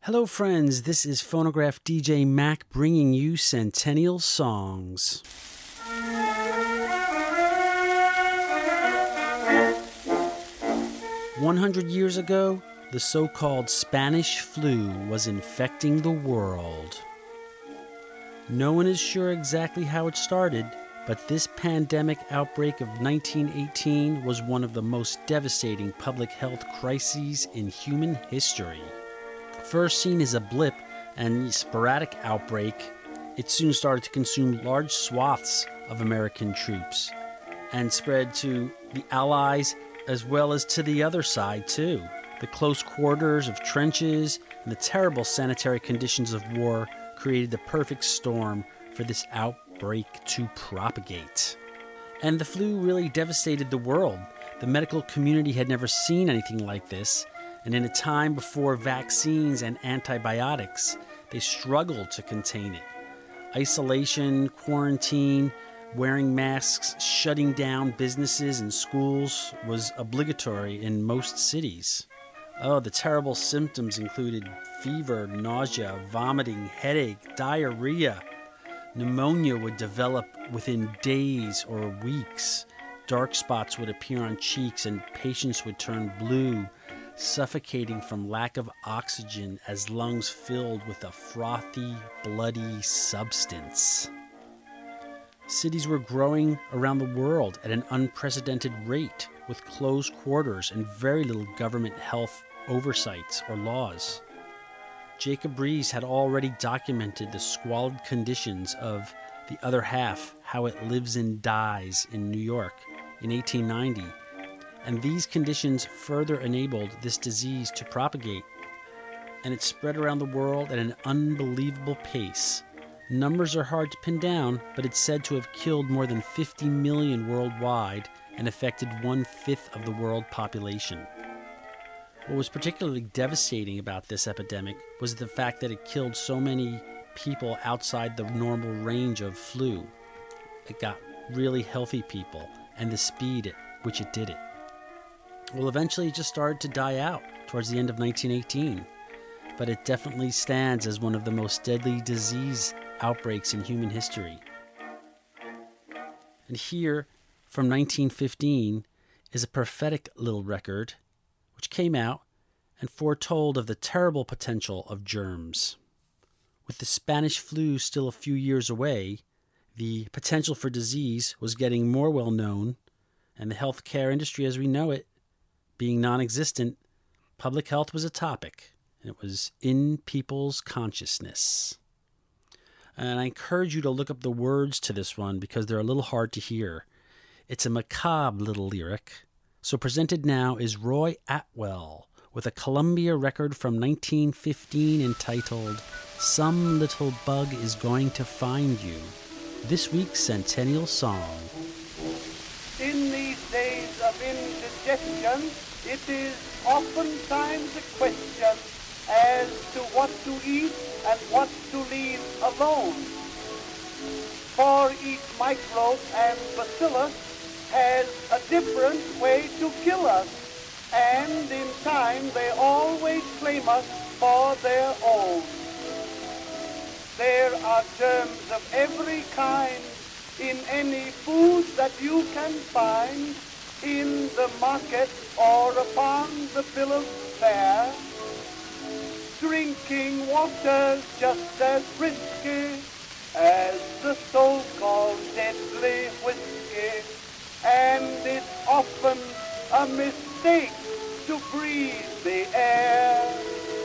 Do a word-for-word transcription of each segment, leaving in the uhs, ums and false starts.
Hello friends, this is Phonograph D J Mac bringing you Centennial Songs. one hundred years ago, the so-called Spanish flu was infecting the world. No one is sure exactly how it started, but this pandemic outbreak of nineteen eighteen was one of the most devastating public health crises in human history. First seen as a blip and sporadic outbreak, it soon started to consume large swaths of American troops and spread to the Allies as well as to the other side too. The close quarters of trenches and the terrible sanitary conditions of war created the perfect storm for this outbreak to propagate. And the flu really devastated the world. The medical community had never seen anything like this. And in a time before vaccines and antibiotics, they struggled to contain it. Isolation, quarantine, wearing masks, shutting down businesses and schools was obligatory in most cities. Oh, the terrible symptoms included fever, nausea, vomiting, headache, diarrhea. Pneumonia would develop within days or weeks. Dark spots would appear on cheeks and patients would turn blue, suffocating from lack of oxygen as lungs filled with a frothy, bloody substance. Cities were growing around the world at an unprecedented rate, with closed quarters and very little government health oversights or laws. Jacob Riis had already documented the squalid conditions of The Other Half, How It Lives and Dies in New York in eighteen ninety. And these conditions further enabled this disease to propagate. And it spread around the world at an unbelievable pace. Numbers are hard to pin down, but it's said to have killed more than fifty million worldwide and affected one-fifth of the world population. What was particularly devastating about this epidemic was the fact that it killed so many people outside the normal range of flu. It got really healthy people and the speed at which it did it. Well, eventually it just started to die out towards the end of nineteen eighteen, but it definitely stands as one of the most deadly disease outbreaks in human history. And here, from nineteen fifteen, is a prophetic little record which came out and foretold of the terrible potential of germs. With the Spanish flu still a few years away, the potential for disease was getting more well known, and the healthcare industry as we know it being non-existent, public health was a topic, and it was in people's consciousness. And I encourage you to look up the words to this one because they're a little hard to hear. It's a macabre little lyric. So presented now is Roy Atwell with a Columbia record from nineteen fifteen entitled Some Little Bug Is Going to Find You. This week's Centennial Song. In these days of indigestion, it is oftentimes a question as to what to eat and what to leave alone. For each microbe and bacillus has a different way to kill us, and in time they always claim us for their own. There are germs of every kind in any food that you can find in the market or upon the bill of fare. Drinking water's just as risky as the so-called deadly whiskey, and it's often a mistake to breathe the air.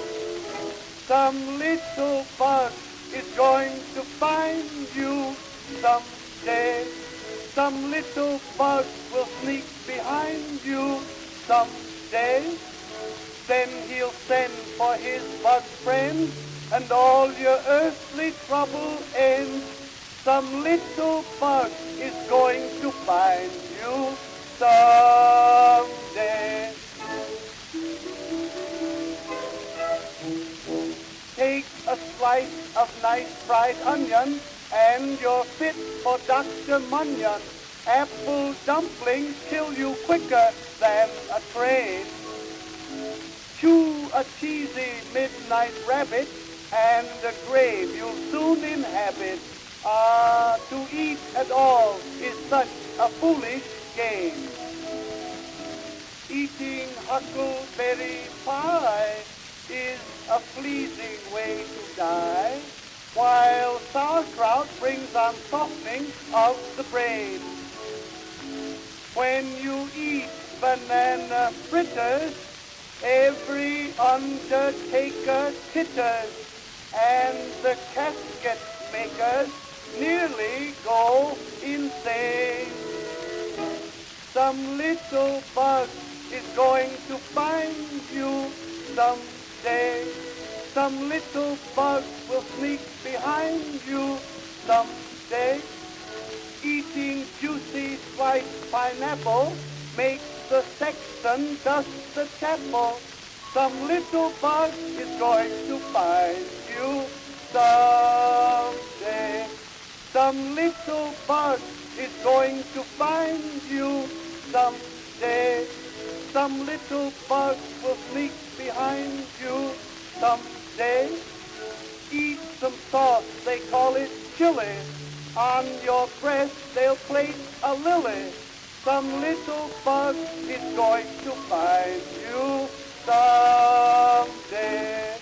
Some little bug is going to find you someday. Some little bug will sneak behind you someday. Then he'll send for his bug friends, and all your earthly trouble ends. Some little bug is going to find you someday. Take a slice of nice fried onion, and you're fit for Doctor Munyon. Apple dumplings kill you quicker than a train. Chew a cheesy midnight rabbit, and a grave you'll soon inhabit. Ah, to eat at all is such a foolish game. Eating huckleberry pie is a pleasing way to die, while sauerkraut brings on softening of the brain. When you eat banana fritters, every undertaker titters, and the casket makers nearly go insane. Some little bug is going to find you someday. Some little bug will sneak behind you someday. Eating juicy sliced pineapple makes the sexton dust the chapel. Some little bug is going to find you someday. Some little bug is going to find you someday. Some little bug will sneak behind you someday. Eat some sauce, they call it chili. On your breast they'll place a lily. Some little bug is going to find you someday.